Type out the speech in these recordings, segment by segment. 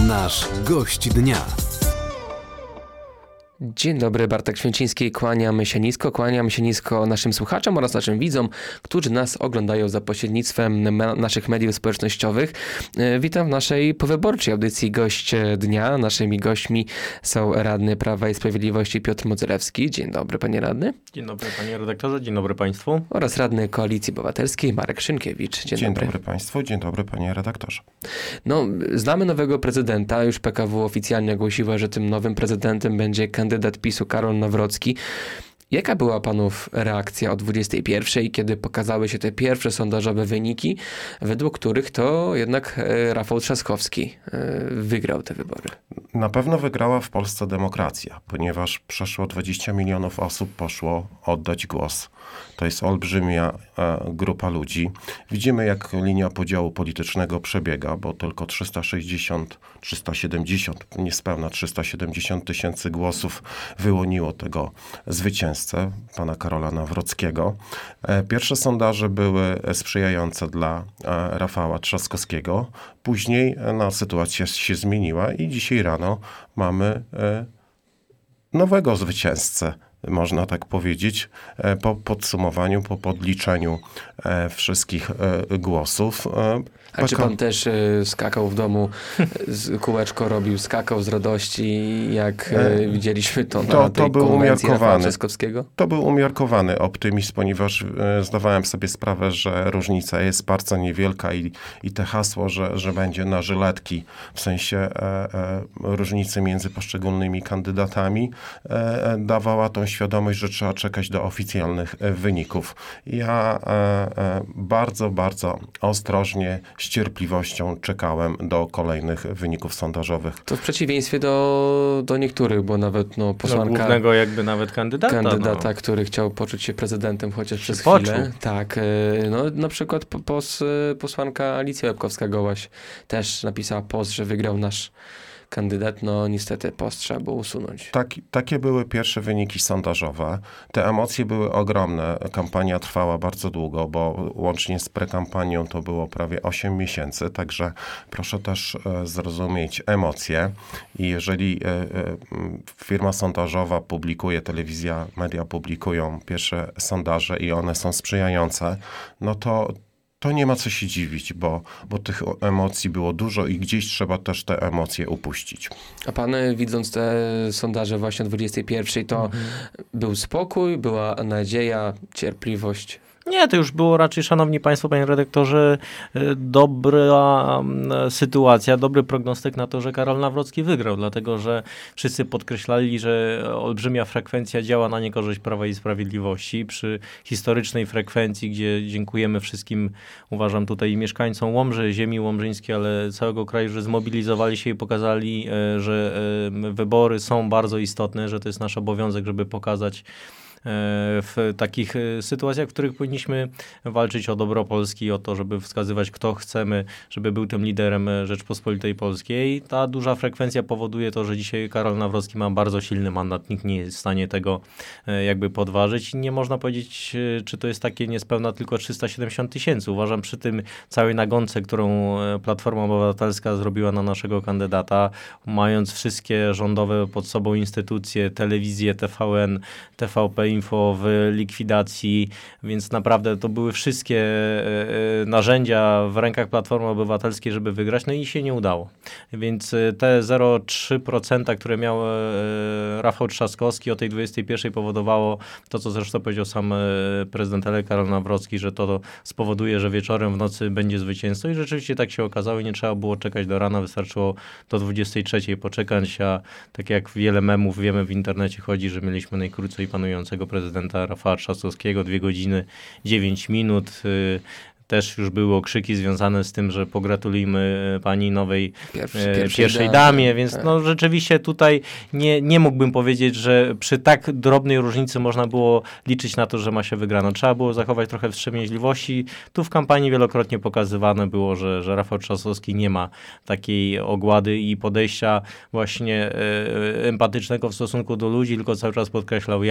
Nasz gość dnia. Dzień dobry, Bartek Święciński, kłaniam się nisko naszym słuchaczom oraz naszym widzom, którzy nas oglądają za pośrednictwem naszych mediów społecznościowych. Witam w naszej powyborczej audycji Gość Dnia. Naszymi gośćmi są radny Prawa i Sprawiedliwości Piotr Modzelewski. Dzień dobry, panie radny. Dzień dobry, panie redaktorze, dzień dobry państwu. Oraz radny Koalicji Obywatelskiej Marek Szynkiewicz. Dzień dobry państwu, dzień dobry panie redaktorze. No, znamy nowego prezydenta, już PKW oficjalnie ogłosiła, że tym nowym prezydentem będzie kandydat PiS-u Karol Nawrocki. Jaka była panów reakcja o 21:00, kiedy pokazały się te pierwsze sondażowe wyniki, według których to jednak Rafał Trzaskowski wygrał te wybory? Na pewno wygrała w Polsce demokracja, ponieważ przeszło 20 milionów osób poszło oddać głos. To jest olbrzymia grupa ludzi. Widzimy, jak linia podziału politycznego przebiega, bo tylko 370, niespełna 370 tysięcy głosów wyłoniło tego zwycięzcę, pana Karola Nawrockiego. Pierwsze sondaże były sprzyjające dla Rafała Trzaskowskiego. Później sytuacja się zmieniła i dzisiaj rano mamy nowego zwycięzcę, można tak powiedzieć, po podsumowaniu, po podliczeniu wszystkich głosów. A czy pan też skakał w domu, kółeczko robił, skakał z radości, jak widzieliśmy to na tej konwencji Rafała Trzaskowskiego? To był umiarkowany optymizm, ponieważ zdawałem sobie sprawę, że różnica jest bardzo niewielka i te hasło, że będzie na żyletki, w sensie różnicy między poszczególnymi kandydatami, dawała tą świadomość, że trzeba czekać do oficjalnych wyników. Ja bardzo, bardzo ostrożnie, z cierpliwością czekałem do kolejnych wyników sondażowych. To w przeciwieństwie do niektórych, bo nawet posłanka... głównego jakby nawet kandydata, który chciał poczuć się prezydentem chociaż przez poczuł. chwilę. Tak, na przykład posłanka Alicja Łebkowska-Gołaś też napisała post, że wygrał nasz kandydat. Niestety post trzeba było usunąć. Takie były pierwsze wyniki sondażowe. Te emocje były ogromne. Kampania trwała bardzo długo, bo łącznie z prekampanią to było prawie 8 miesięcy, także proszę też zrozumieć emocje. I jeżeli firma sondażowa publikuje, telewizja, media publikują pierwsze sondaże i one są sprzyjające, to nie ma co się dziwić, bo tych emocji było dużo i gdzieś trzeba też te emocje upuścić. A pan, widząc te sondaże właśnie o 21:00, to był spokój, była nadzieja, cierpliwość? Nie, to już było raczej, szanowni państwo, panie redaktorze, dobra sytuacja, dobry prognostyk na to, że Karol Nawrocki wygrał, dlatego że wszyscy podkreślali, że olbrzymia frekwencja działa na niekorzyść Prawa i Sprawiedliwości. Przy historycznej frekwencji, gdzie dziękujemy wszystkim, uważam tutaj mieszkańcom Łomży, ziemi łomżyńskiej, ale całego kraju, że zmobilizowali się i pokazali, że wybory są bardzo istotne, że to jest nasz obowiązek, żeby pokazać w takich sytuacjach, w których powinniśmy walczyć o dobro Polski, o to, żeby wskazywać, kto chcemy, żeby był tym liderem Rzeczpospolitej Polskiej. Ta duża frekwencja powoduje to, że dzisiaj Karol Nawrocki ma bardzo silny mandat. Nikt nie jest w stanie tego jakby podważyć. I nie można powiedzieć, czy to jest takie niespełna tylko 370 tysięcy. Uważam, przy tym całej nagonce, którą Platforma Obywatelska zrobiła na naszego kandydata, mając wszystkie rządowe pod sobą instytucje, telewizję, TVN, TVP Info w likwidacji, więc naprawdę to były wszystkie narzędzia w rękach Platformy Obywatelskiej, żeby wygrać, i się nie udało. Więc te 0,3%, które miał Rafał Trzaskowski o tej 21:00 powodowało to, co zresztą powiedział sam prezydent Karol Nawrocki, że to spowoduje, że wieczorem w nocy będzie zwycięstwo i rzeczywiście tak się okazało i nie trzeba było czekać do rana, wystarczyło do 23:00 poczekać, a tak jak wiele memów wiemy w internecie chodzi, że mieliśmy najkrócej panującego prezydenta Rafała Trzaskowskiego, 2 godziny 9 minut. Też już były okrzyki związane z tym, że pogratulujmy pani nowej pierwszej damie, więc rzeczywiście tutaj nie mógłbym powiedzieć, że przy tak drobnej różnicy można było liczyć na to, że ma się wygrano. Trzeba było zachować trochę wstrzemięźliwości. Tu w kampanii wielokrotnie pokazywane było, że Rafał Trzaskowski nie ma takiej ogłady i podejścia właśnie empatycznego w stosunku do ludzi, tylko cały czas podkreślał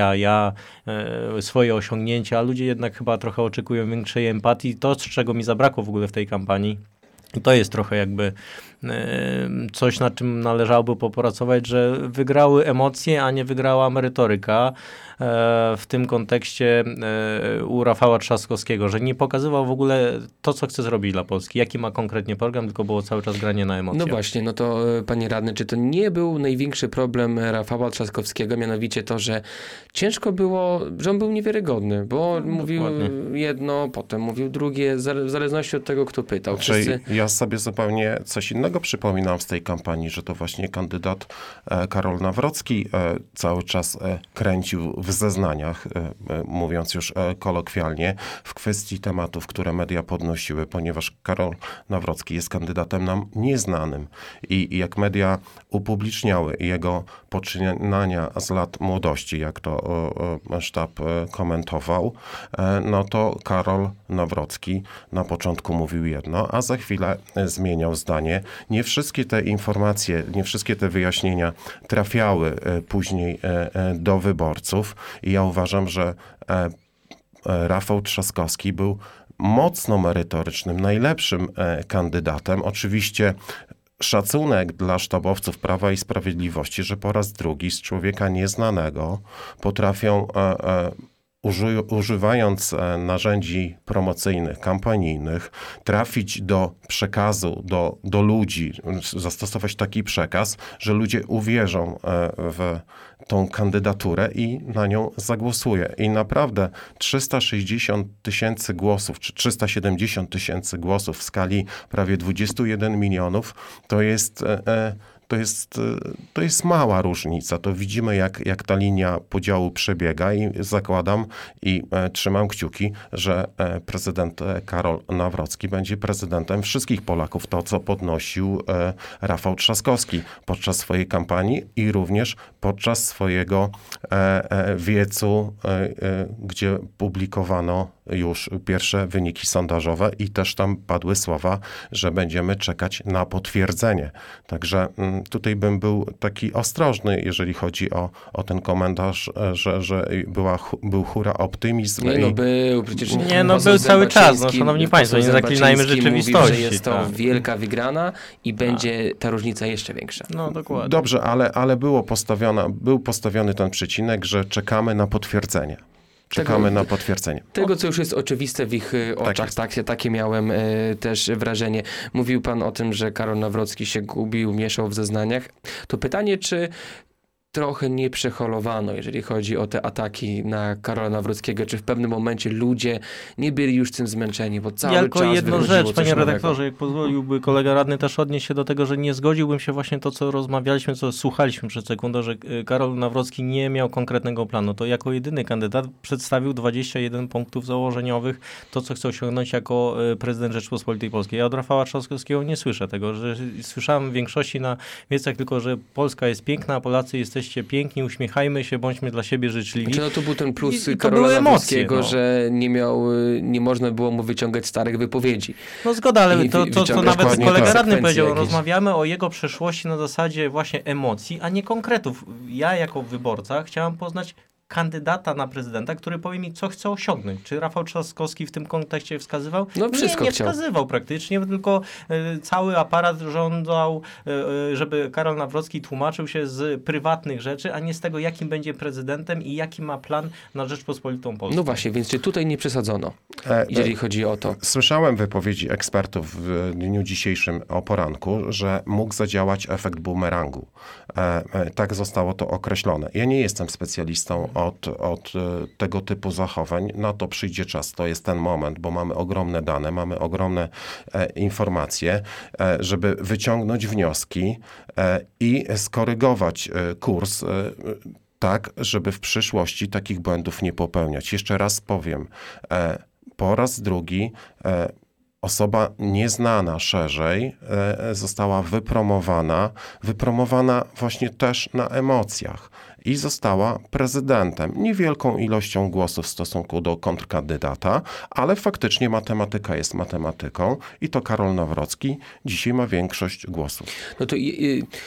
swoje osiągnięcia, a ludzie jednak chyba trochę oczekują większej empatii. To, czego mi zabrakło w ogóle w tej kampanii, I to jest trochę jakby coś, nad czym należałoby popracować, że wygrały emocje, a nie wygrała merytoryka. W tym kontekście u Rafała Trzaskowskiego, że nie pokazywał w ogóle to, co chce zrobić dla Polski, jaki ma konkretnie program, tylko było cały czas granie na emocjach. No właśnie, no to panie radny, czy to nie był największy problem Rafała Trzaskowskiego, mianowicie to, że ciężko było, że on był niewiarygodny, bo mówił jedno, potem mówił drugie, w zależności od tego, kto pytał. Ja sobie zupełnie coś innego przypominam z tej kampanii, że to właśnie kandydat Karol Nawrocki cały czas kręcił w zeznaniach, mówiąc już kolokwialnie, w kwestii tematów, które media podnosiły, ponieważ Karol Nawrocki jest kandydatem nam nieznanym. I jak media upubliczniały jego poczynania z lat młodości, jak to sztab komentował, no to Karol Nawrocki na początku mówił jedno, a za chwilę zmieniał zdanie. Nie wszystkie te informacje, nie wszystkie te wyjaśnienia trafiały później do wyborców i ja uważam, że Rafał Trzaskowski był mocno merytorycznym, najlepszym kandydatem. Oczywiście szacunek dla sztabowców Prawa i Sprawiedliwości, że po raz drugi z człowieka nieznanego potrafią używając narzędzi promocyjnych, kampanijnych, trafić do przekazu, do ludzi, zastosować taki przekaz, że ludzie uwierzą w tą kandydaturę i na nią zagłosują. I naprawdę 360 000 głosów, czy 370 000 głosów w skali prawie 21 milionów, to jest mała różnica. To widzimy, jak ta linia podziału przebiega i zakładam i trzymam kciuki, że prezydent Karol Nawrocki będzie prezydentem wszystkich Polaków. To, co podnosił Rafał Trzaskowski podczas swojej kampanii i również podczas swojego wiecu, gdzie publikowano już pierwsze wyniki sondażowe i też tam padły słowa, że będziemy czekać na potwierdzenie. Także tutaj bym był taki ostrożny, jeżeli chodzi o ten komentarz, że był hura optymizm. Był, przecież był cały czas, szanowni państwo, nie zaklinajmy rzeczywistości. Mówi, że jest to wielka wygrana i będzie ta różnica jeszcze większa. No dokładnie. Dobrze, ale był postawiony ten przecinek, że czekamy na potwierdzenie. Czekamy na potwierdzenie. Tego, co już jest oczywiste w ich oczach. Takie miałem też wrażenie. Mówił pan o tym, że Karol Nawrocki się gubił, mieszał w zeznaniach. To pytanie, czy trochę nie przeholowano, jeżeli chodzi o te ataki na Karola Nawrockiego, czy w pewnym momencie ludzie nie byli już tym zmęczeni, bo cały tylko czas jedną rzecz, panie nowego. redaktorze, jak pozwoliłby kolega radny też odnieść się do tego, że nie zgodziłbym się właśnie to, co rozmawialiśmy, co słuchaliśmy przed sekundą, że Karol Nawrocki nie miał konkretnego planu. To jako jedyny kandydat przedstawił 21 punktów założeniowych, to, co chce osiągnąć jako prezydent Rzeczypospolitej Polskiej. Ja od Rafała Trzaskowskiego nie słyszę tego, że słyszałem w większości na wiecach tylko, że Polska jest piękna, a Polacy jesteście piękni, uśmiechajmy się, bądźmy dla siebie życzliwi. Znaczy, to był ten plus I Karola Nawrockiego, że nie można było mu wyciągać starych wypowiedzi. No zgoda, ale to co nawet kolega radny powiedział, jakieś. Rozmawiamy o jego przeszłości na zasadzie właśnie emocji, a nie konkretów. Ja jako wyborca chciałem poznać kandydata na prezydenta, który powie mi, co chce osiągnąć. Czy Rafał Trzaskowski w tym kontekście wskazywał? No wszystko nie wskazywał praktycznie, tylko cały aparat żądał, żeby Karol Nawrocki tłumaczył się z prywatnych rzeczy, a nie z tego, jakim będzie prezydentem i jaki ma plan na Rzeczpospolitą Polską. No właśnie, więc czy tutaj nie przesadzono, jeżeli chodzi o to? Słyszałem wypowiedzi ekspertów w dniu dzisiejszym o poranku, że mógł zadziałać efekt bumerangu. Tak zostało to określone. Ja nie jestem specjalistą od tego typu zachowań. Na to przyjdzie czas. To jest ten moment, bo mamy ogromne dane, mamy ogromne informacje, żeby wyciągnąć wnioski i skorygować kurs tak, żeby w przyszłości takich błędów nie popełniać. Jeszcze raz powiem, po raz drugi osoba nieznana szerzej została wypromowana właśnie też na emocjach i została prezydentem. Niewielką ilością głosów w stosunku do kontrkandydata, ale faktycznie matematyka jest matematyką i to Karol Nawrocki dzisiaj ma większość głosów. No to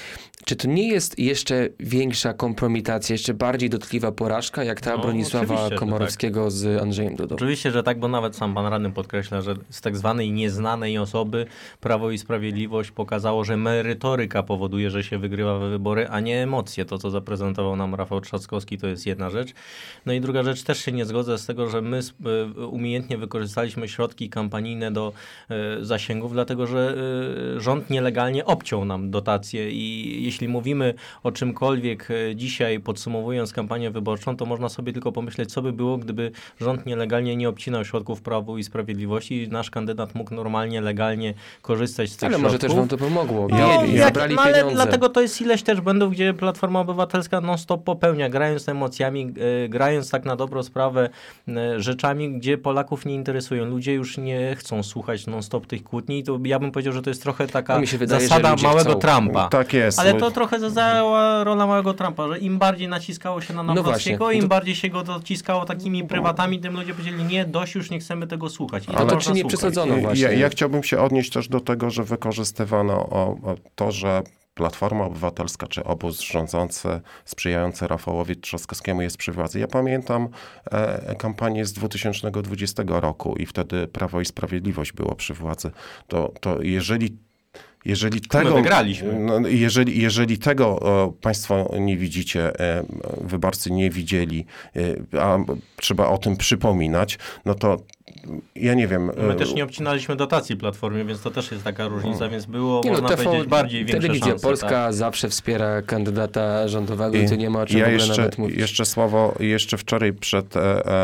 Czy to nie jest jeszcze większa kompromitacja, jeszcze bardziej dotkliwa porażka, jak ta Bronisława oczywiście, że Komorowskiego z Andrzejem Dudą? Oczywiście, że tak, bo nawet sam pan radny podkreśla, że z tak zwanej nieznanej osoby Prawo i Sprawiedliwość pokazało, że merytoryka powoduje, że się wygrywa wybory, a nie emocje. To, co zaprezentował nam Rafał Trzaskowski, to jest jedna rzecz. No i druga rzecz, też się nie zgodzę z tego, że my umiejętnie wykorzystaliśmy środki kampanijne do zasięgów, dlatego że rząd nielegalnie obciął nam dotacje i jeśli mówimy o czymkolwiek dzisiaj, podsumowując kampanię wyborczą, to można sobie tylko pomyśleć, co by było, gdyby rząd nielegalnie nie obcinał środków Prawu i Sprawiedliwości i nasz kandydat mógł normalnie, legalnie korzystać z tych środków. Ale może też wam to pomogło. Zabrali ale pieniądze. dlatego to jest ileś też błędów, gdzie Platforma Obywatelska non-stop popełnia, grając emocjami, grając tak na dobrą sprawę rzeczami, gdzie Polaków nie interesują. Ludzie już nie chcą słuchać non-stop tych kłótni. To ja bym powiedział, że to jest trochę taka mi się wydaje, zasada że ludzie małego chcą. Trumpa. Tak jest. Ale to trochę zajęła rola małego Trumpa, że im bardziej naciskało się na Nawrockiego, właśnie. im bardziej się go dociskało takimi prywatami, tym ludzie powiedzieli, nie, dość, już nie chcemy tego słuchać. I Ale to czy nie przesadzono właśnie? Ja chciałbym się odnieść też do tego, że wykorzystywano o to, że Platforma Obywatelska czy obóz rządzący sprzyjający Rafałowi Trzaskowskiemu jest przy władzy. Ja pamiętam kampanię z 2020 roku i wtedy Prawo i Sprawiedliwość było przy władzy. To jeżeli tego, my wygraliśmy. Jeżeli tego państwo nie widzicie, wyborcy nie widzieli, a trzeba o tym przypominać, no to ja nie wiem. My też nie obcinaliśmy dotacji Platformie, więc to też jest taka różnica, więc było, Nie, można powiedzieć, bardziej większe Telewizja szanse. Polska tak. zawsze wspiera kandydata rządowego i tu nie ma o czym w ogóle nawet mówić. Jeszcze słowo, jeszcze wczoraj przed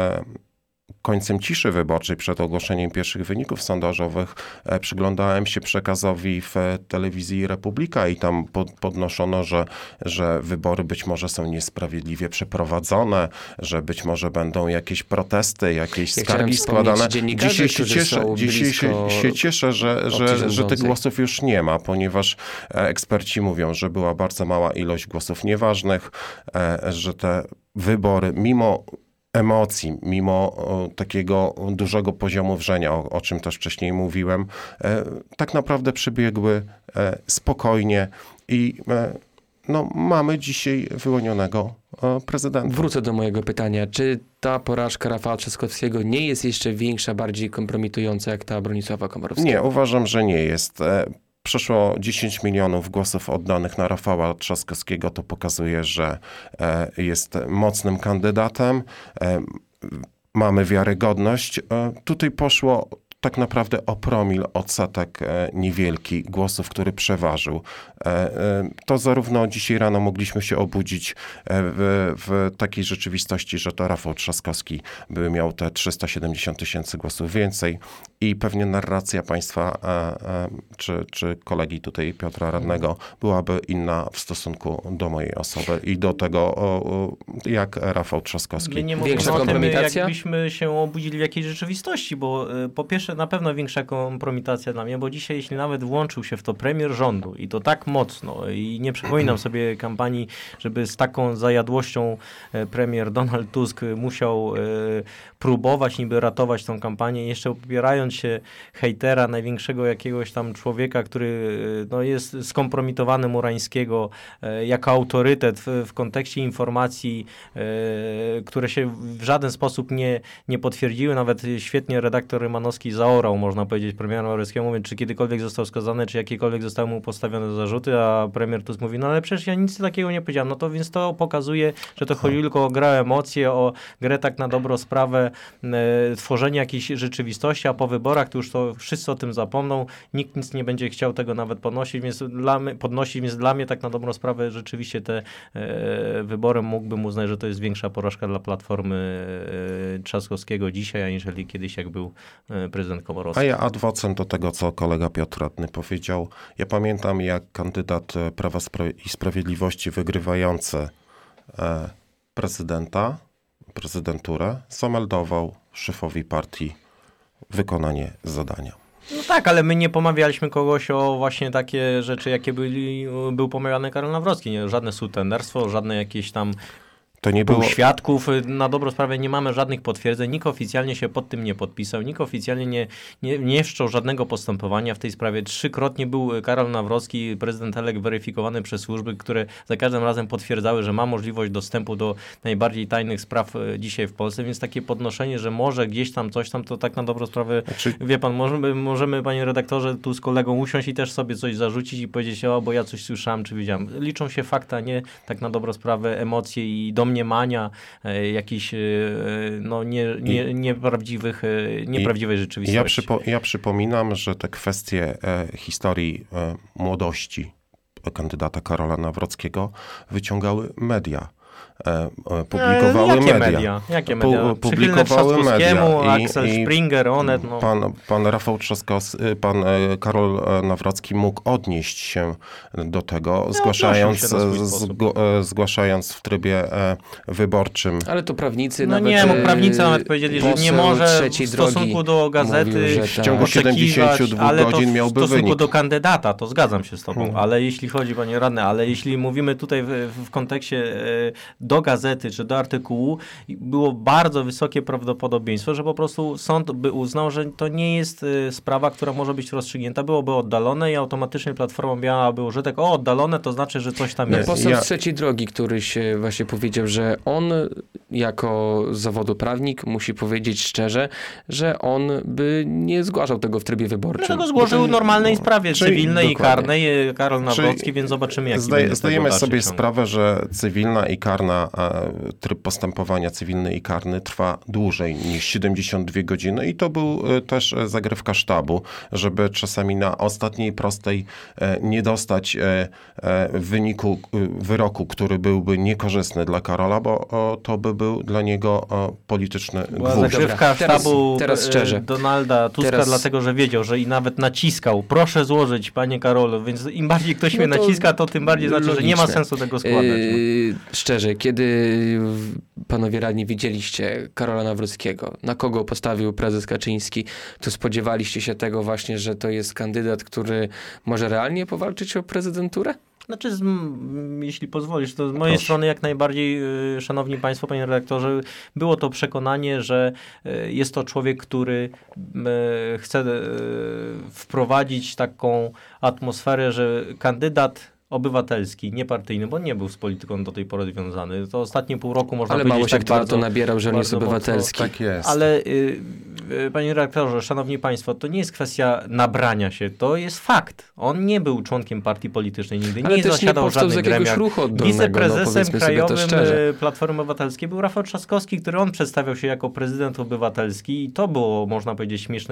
końcem ciszy wyborczej, przed ogłoszeniem pierwszych wyników sondażowych, przyglądałem się przekazowi w telewizji Republika i tam podnoszono, że wybory być może są niesprawiedliwie przeprowadzone, że być może będą jakieś protesty, jakieś skargi składane. Dzisiaj się cieszę, że tych głosów już nie ma, ponieważ eksperci mówią, że była bardzo mała ilość głosów nieważnych, że te wybory, mimo emocji, mimo takiego dużego poziomu wrzenia, o czym też wcześniej mówiłem, tak naprawdę przebiegły spokojnie i mamy dzisiaj wyłonionego prezydenta. Wrócę do mojego pytania. Czy ta porażka Rafała Trzaskowskiego nie jest jeszcze większa, bardziej kompromitująca jak ta Bronisława Komorowskiego? Nie, uważam, że nie jest. Przeszło 10 milionów głosów oddanych na Rafała Trzaskowskiego. To pokazuje, że jest mocnym kandydatem. Mamy wiarygodność. Tutaj poszło tak naprawdę o promil, odsetek niewielki głosów, który przeważył. To zarówno dzisiaj rano mogliśmy się obudzić w takiej rzeczywistości, że to Rafał Trzaskowski by miał te 370 000 głosów więcej i pewnie narracja państwa czy kolegi tutaj Piotra Radnego byłaby inna w stosunku do mojej osoby i do tego, jak Rafał Trzaskowski. My nie mówimy Większa o tym, kompromitacja? jakbyśmy się obudzili w jakiejś rzeczywistości, bo po pierwsze na pewno większa kompromitacja dla mnie, bo dzisiaj jeśli nawet włączył się w to premier rządu i to tak mocno i nie przypominam sobie kampanii, żeby z taką zajadłością premier Donald Tusk musiał próbować niby ratować tą kampanię, jeszcze opierając się hejtera, największego jakiegoś tam człowieka, który jest skompromitowany Murańskiego jako autorytet w kontekście informacji, które się w żaden sposób nie potwierdziły. Nawet świetnie redaktor Rymanowski zaorał, można powiedzieć, premierowi Morawieckiemu, mówiąc, czy kiedykolwiek został skazany, czy jakiekolwiek zostały mu postawione zarzuty, a premier Tusk mówi, ale przecież ja nic takiego nie powiedziałem. Więc to pokazuje, że to chodzi tylko o grę emocje, o grę tak na dobrą sprawę, tworzenie jakiejś rzeczywistości, a po wyborach to już to wszyscy o tym zapomną, nikt nic nie będzie chciał tego nawet podnosić, więc dla mnie tak na dobrą sprawę rzeczywiście te wybory mógłbym uznać, że to jest większa porażka dla Platformy Trzaskowskiego dzisiaj, aniżeli kiedyś jak był prezydent Komorowski. A ja adwocem do tego, co kolega Piotr Radny powiedział. Ja pamiętam, jak kandydat Prawa i Sprawiedliwości wygrywający prezydenturę zameldował szefowi partii wykonanie zadania. No tak, ale my nie pomawialiśmy kogoś o właśnie takie rzeczy, jakie był pomawiany Karol Nawrocki. Nie, żadne sutenerstwo, żadne jakieś tam To nie było... Świadków, na dobrą sprawę nie mamy żadnych potwierdzeń, nikt oficjalnie się pod tym nie podpisał, nikt oficjalnie nie wszczął żadnego postępowania w tej sprawie. 3-krotnie był Karol Nawrocki, prezydent elekt, weryfikowany przez służby, które za każdym razem potwierdzały, że ma możliwość dostępu do najbardziej tajnych spraw dzisiaj w Polsce, więc takie podnoszenie, że może gdzieś tam coś tam, to tak na dobrą sprawę, wie pan, możemy, panie redaktorze, tu z kolegą usiąść i też sobie coś zarzucić i powiedzieć, bo ja coś słyszałem czy widziałem. Liczą się fakty, a nie tak na dobrą sprawę emocje i domniemania jakichś nieprawdziwej rzeczywistości. Ja przypominam, że te kwestie historii młodości kandydata Karola Nawrockiego wyciągały media. Publikowały media. Jakie media? Publikowały media. Axel Springer, Onet. Pan Rafał Trzaskowski, pan Karol Nawrocki mógł odnieść się do tego, zgłaszając w trybie wyborczym. Ale to prawnicy prawnicy nawet powiedzieli, że nie może w stosunku do gazety w ciągu 72 godzin miałby wynik. W stosunku do kandydata, to zgadzam się z tobą, ale jeśli chodzi, panie radny, jeśli mówimy tutaj w kontekście do gazety czy do artykułu, było bardzo wysokie prawdopodobieństwo, że po prostu sąd by uznał, że to nie jest sprawa, która może być rozstrzygnięta, byłoby oddalone i automatycznie Platforma miałaby użytek, oddalone to znaczy, że coś tam jest. Poseł z Trzeciej Drogi, któryś właśnie powiedział, że on jako zawodu prawnik musi powiedzieć szczerze, że on by nie zgłaszał tego w trybie wyborczym. Dlatego zgłosił w normalnej sprawie cywilnej i karnej Karol Nawrocki, więc zobaczymy, jak zdajemy sobie sprawę, że cywilna i karna tryb postępowania cywilny i karny trwa dłużej niż 72 godziny i to był też zagrywka sztabu, żeby czasami na ostatniej prostej nie dostać wyroku, który byłby niekorzystny dla Karola, bo to by był dla niego polityczny gwóźdź. Zagrywka sztabu teraz szczerze. Donalda Tuska, dlatego, że wiedział, że i nawet naciskał, proszę złożyć, panie Karolu, więc im bardziej ktoś mnie naciska, to tym bardziej znaczy, że nie ma sensu tego składać. Szczerze, kiedy panowie radni widzieliście Karola Nawrockiego, na kogo postawił prezes Kaczyński, to spodziewaliście się tego właśnie, że to jest kandydat, który może realnie powalczyć o prezydenturę? Znaczy, jeśli pozwolisz, to z mojej strony jak najbardziej, szanowni państwo, panie redaktorze, było to przekonanie, że jest to człowiek, który chce wprowadzić taką atmosferę, że kandydat obywatelski, niepartyjny, bo nie był z polityką do tej pory związany. To ostatnie pół roku można powiedzieć mało się tak kto na bardzo, to nabierał, że on jest obywatelski. Tak jest. Ale panie redaktorze, szanowni państwo, to nie jest kwestia nabrania się, to jest fakt. On nie był członkiem partii politycznej nigdy, nie zasiadał w żadnych gremiach. Wiceprezesem krajowym Platformy Obywatelskiej był Rafał Trzaskowski, który on przedstawiał się jako prezydent obywatelski i to było, można powiedzieć, śmieszne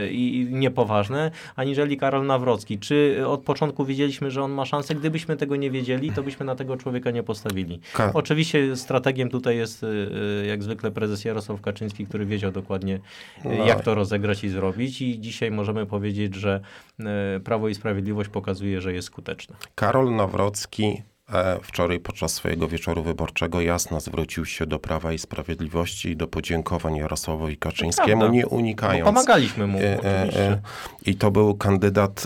i niepoważne, aniżeli Karol Nawrocki. Czy od początku wiedzieliśmy, że on ma szansę? Gdybyśmy tego nie wiedzieli, to byśmy na tego człowieka nie postawili. Oczywiście strategiem tutaj jest jak zwykle prezes Jarosław Kaczyński, który wiedział dokładnie, jak to rozegrać i zrobić i dzisiaj możemy powiedzieć, że Prawo i Sprawiedliwość pokazuje, że jest skuteczne. Karol Nawrocki wczoraj podczas swojego wieczoru wyborczego jasno zwrócił się do Prawa i Sprawiedliwości i do podziękowań Jarosławowi Kaczyńskiemu, nie unikając. Bo pomagaliśmy mu oczywiście. I to był kandydat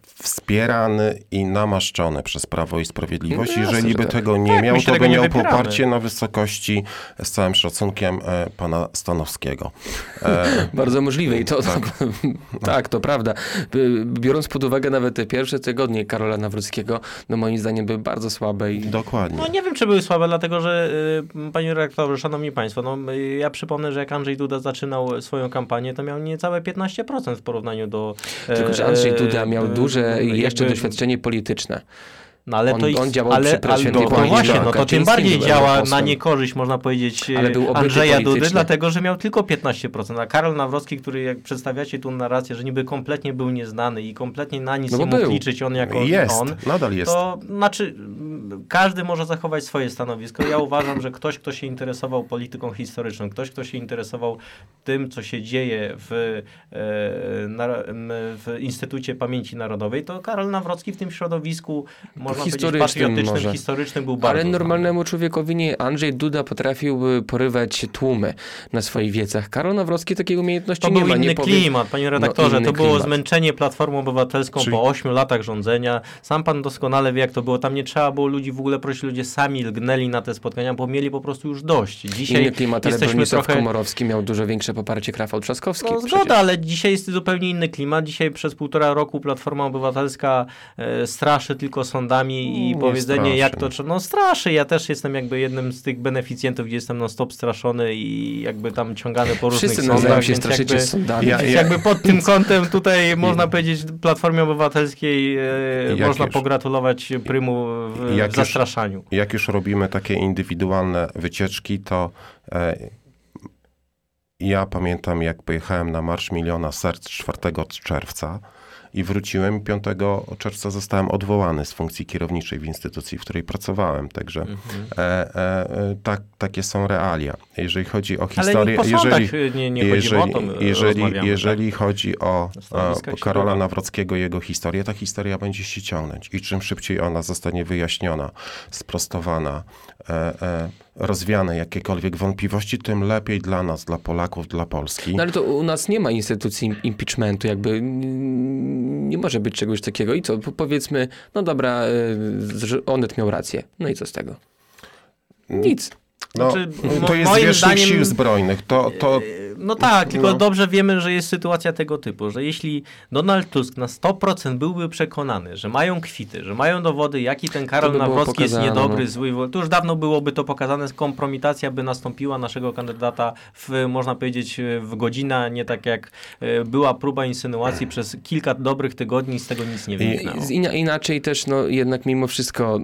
wspierany i namaszczony przez Prawo i Sprawiedliwość. Jeżeli by tego nie miał, to by miał poparcie na wysokości, z całym szacunkiem, pana Stanowskiego. Bardzo możliwe i to tak, to prawda. Biorąc pod uwagę nawet te pierwsze tygodnie Karola Nawrockiego, no moim zdaniem były bardzo słabe. Dokładnie. No nie wiem, czy były słabe, dlatego że panie redaktorze, szanowni państwo, ja przypomnę, że jak Andrzej Duda zaczynał swoją kampanię, to miał niecałe 15% w porównaniu do... Tylko, że Andrzej Duda miał duże jeszcze doświadczenie polityczne. No ale on działał przy Świętej Pamięci. Właśnie, to tym bardziej działa na niekorzyść, można powiedzieć, Andrzeja Dudy, dlatego, że miał tylko 15%. A Karol Nawrocki, który jak przedstawiacie tu narrację, że niby kompletnie był nieznany i kompletnie na nic nie mógł liczyć on jako nadal jest. To znaczy, każdy może zachować swoje stanowisko. Ja uważam, że ktoś, kto się interesował polityką historyczną, ktoś, kto się interesował tym, co się dzieje w Instytucie Pamięci Narodowej, to Karol Nawrocki w tym środowisku, można historycznym historycznym był bardzo ale znany. normalnemu człowiekowi nie. Andrzej Duda potrafiłby porywać tłumy na swoich wiecach. Karol Nawrocki takiej umiejętności To nie był ma. inny klimat, panie redaktorze. inny To było klimat. zmęczenie Platformą Obywatelską po 8 latach rządzenia. Sam pan doskonale wie, jak to było. Tam nie trzeba było ludzi w ogóle prosić. Ludzie sami lgnęli na te spotkania, bo mieli po prostu już dość. Dzisiaj Inny klimat, ale jesteśmy Bronisław trochę... Komorowski miał dużo większe poparcie k. Rafał Trzaskowski. No zgoda, ale dzisiaj jest zupełnie inny klimat. Dzisiaj przez 1,5 roku Platforma Obywatelska straszy tylko sądami i powiedzenie, straszy. jak to... No straszy. Ja też jestem jakby jednym z tych beneficjentów, gdzie jestem non stop straszony i jakby tam ciągany po różnych Wszyscy sądach. nawzajem się więc straszycie jakby... z sądami. Więc jakby pod tym kątem tutaj można powiedzieć Platformie Obywatelskiej można pogratulować prymu w zastraszaniu. Jak już robimy takie indywidualne wycieczki, to ja pamiętam, jak pojechałem na Marsz Miliona Serc 4 czerwca i wróciłem i 5 czerwca zostałem odwołany z funkcji kierowniczej w instytucji, w której pracowałem. Także takie są realia. Jeżeli chodzi o historię... Ale po sądach nie chodzimy o to, jeżeli chodzi o Karola Nawrockiego i jego historię, ta historia będzie się ciągnąć. I czym szybciej ona zostanie wyjaśniona, sprostowana, rozwiane jakiekolwiek wątpliwości, tym lepiej dla nas, dla Polaków, dla Polski. No ale to u nas nie ma instytucji impeachmentu, jakby nie może być czegoś takiego. I co? Powiedzmy, no dobra, Onet miał rację. No i co z tego? Nic. No, Znaczy, to jest moim zwierzchnik zdaniem- sił zbrojnych. No tak, tylko dobrze wiemy, że jest sytuacja tego typu, że jeśli Donald Tusk na 100% byłby przekonany, że mają kwity, że mają dowody, jaki ten Karol To by było Nawrocki jest pokazane, niedobry, no. zły, to już dawno byłoby to pokazane, kompromitacja by nastąpiła naszego kandydata można powiedzieć, w godzinę, a nie tak jak była próba insynuacji przez kilka dobrych tygodni i z tego nic nie wyniknęło. Inaczej też, no jednak mimo wszystko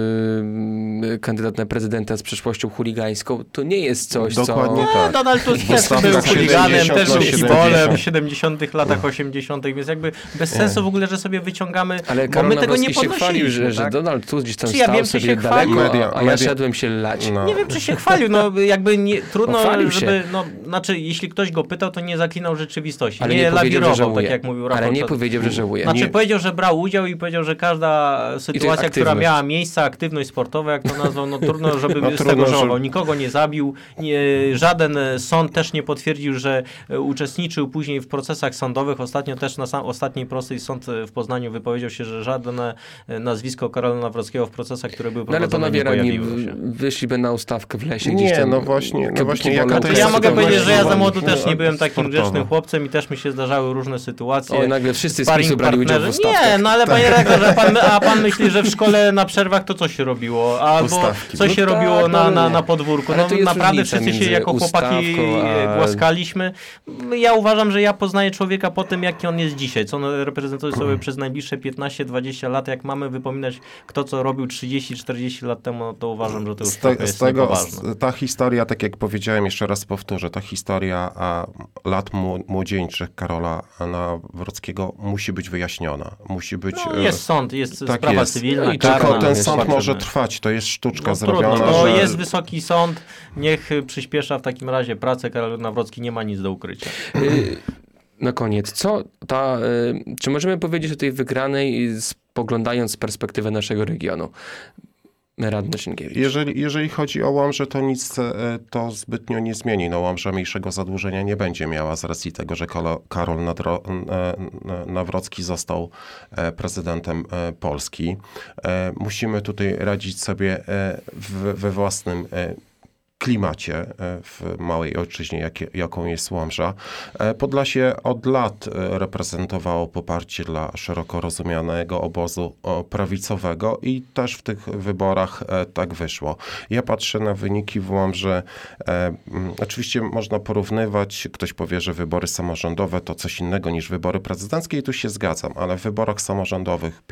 kandydat na prezydenta z przeszłością chuligańską, to nie jest coś, Dokładnie co... tak. Donald Tusk Bo też stawka był chuliganem, 70 też na był 70. kibolem w 70 latach, 80 więc jakby bez sensu w ogóle, że sobie wyciągamy, Ale bo Karol my tego nie Nawrocki się chwalił, podnosiliśmy. że Tak? Donald Tusk gdzieś tam Czy ja stał wiem, czy sobie się daleko, chwalił? a ja szedłem się lać. No. Nie wiem, czy się chwalił, no jakby nie, trudno, Chwalił się. żeby, no, znaczy jeśli ktoś go pytał, to nie zaklinał rzeczywistości, Ale nie nie powiedział, że lawirował, żałuje. tak jak mówił Rafał. Ale nie powiedział, że żałuje. Znaczy Nie. powiedział, że brał udział i powiedział, że każda sytuacja, która aktywność. miała miejsce, aktywność sportowa, jak to nazwał, no trudno, żeby z trudno, tego że- żałował. Nikogo nie zabił, żaden sąd też nie potwierdził, że uczestniczył później w procesach sądowych. Ostatnio też na ostatniej prostej sąd w Poznaniu wypowiedział się, że żadne nazwisko Karola Nawrockiego w procesach, które były No ale prowadzone, panowie nie radni pojawiło się. wyszliby na ustawkę w lesie gdzieś Nie, tam. no właśnie jaka to Znaczy, jest ja mogę powiedzieć, że ja za sytuacja młodu też nie byłem takim sportowa. grzecznym chłopcem i też mi się zdarzały różne sytuacje. O, nagle wszyscy z Sparring PiS-u brali udział w partnerzy. ustawkach. Nie, no ale panie redaktorze, pan myśli, że w szkole na przerwach to co się robiło? Albo Ustawki. co się No robiło tak, no nie. na podwórku? Ale No to jest naprawdę różnica wszyscy się między jako chłopaki ustawką, a- głaskaliśmy. Ja uważam, że ja poznaję człowieka po tym, jaki on jest dzisiaj, co on reprezentuje sobie przez najbliższe 15-20 lat. Jak mamy wypominać, kto co robił 30-40 lat temu, no to uważam, że to już trochę jest niepoważne. Ta historia, tak jak powiedziałem, jeszcze raz powtórzę, ta historia lat młodzieńczych Karola Nawrockiego musi być wyjaśniona. Musi być... No, jest sąd, jest tak sprawa jest. cywilna, I karna. Tylko ten jest sąd zobaczymy. może trwać, to jest sztuczka No, zrobiona. trudno, no, że... jest wysoki sąd, niech przyspiesza w takim razie pracę. Karol Nawrocki nie ma nic do ukrycia. Na koniec, czy możemy powiedzieć o tej wygranej, spoglądając z perspektywy naszego regionu? Radny Sienkiewicz. Jeżeli chodzi o Łomżę, to nic to zbytnio nie zmieni. No, Łomża mniejszego zadłużenia nie będzie miała z racji tego, że Karol Nawrocki został prezydentem Polski. Musimy tutaj radzić sobie we własnym klimacie w małej ojczyźnie, jaką jest Łomża. Podlasie od lat reprezentowało poparcie dla szeroko rozumianego obozu prawicowego i też w tych wyborach tak wyszło. Ja patrzę na wyniki w Łomży. Oczywiście można porównywać, ktoś powie, że wybory samorządowe to coś innego niż wybory prezydenckie i tu się zgadzam, ale w wyborach samorządowych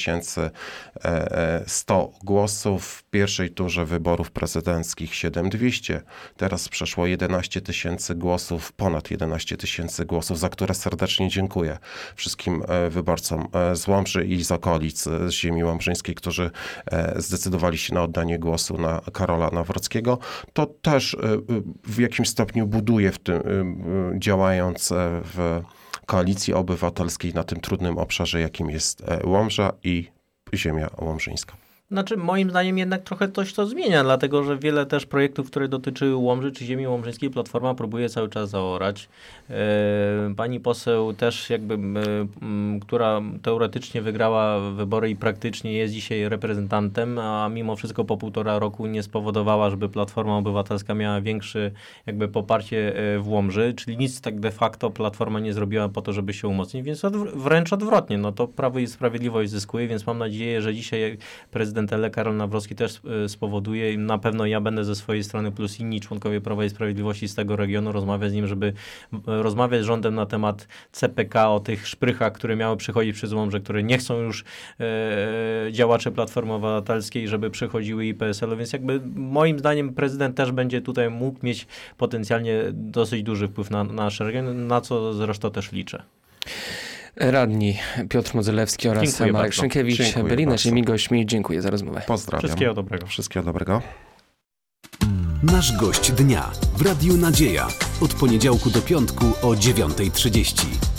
5100 głosów, w pierwszej turze wyborów prezydenckich 7200, teraz przeszło 11 000 głosów, ponad 11 000 głosów, za które serdecznie dziękuję wszystkim wyborcom z Łomży i z okolic, z ziemi łomżyńskiej, którzy zdecydowali się na oddanie głosu na Karola Nawrockiego. To też w jakimś stopniu buduje w tym, działając w Koalicji Obywatelskiej na tym trudnym obszarze, jakim jest Łomża i ziemia łomżyńska. Znaczy, moim zdaniem jednak trochę coś to zmienia, dlatego że wiele też projektów, które dotyczyły Łomży czy ziemi łomżyńskiej, Platforma próbuje cały czas zaorać. Pani poseł też jakby, która teoretycznie wygrała wybory i praktycznie jest dzisiaj reprezentantem, a mimo wszystko po 1,5 roku nie spowodowała, żeby Platforma Obywatelska miała większe jakby poparcie w Łomży, czyli nic tak de facto Platforma nie zrobiła po to, żeby się umocnić, więc wręcz odwrotnie, no to Prawo i Sprawiedliwość zyskuje, więc mam nadzieję, że dzisiaj prezydent Karol Nawrocki też spowoduje i na pewno ja będę ze swojej strony plus inni członkowie Prawa i Sprawiedliwości z tego regionu rozmawiać z nim, żeby rozmawiać z rządem na temat CPK, o tych szprychach, które miały przychodzić przez Łomżę, które nie chcą już działacze Platformy Obywatelskiej, żeby przychodziły i PSL-u, więc jakby moim zdaniem prezydent też będzie tutaj mógł mieć potencjalnie dosyć duży wpływ na nasz region, na co zresztą też liczę. Radni Piotr Modzelewski oraz Dziękuję Marek bardzo. Szynkiewicz Dziękuję byli bardzo. naszymi gośćmi. Dziękuję za rozmowę. Pozdrawiam. Wszystkiego dobrego. Wszystkiego dobrego. Nasz gość dnia w Radiu Nadzieja. Od poniedziałku do piątku o 9:30.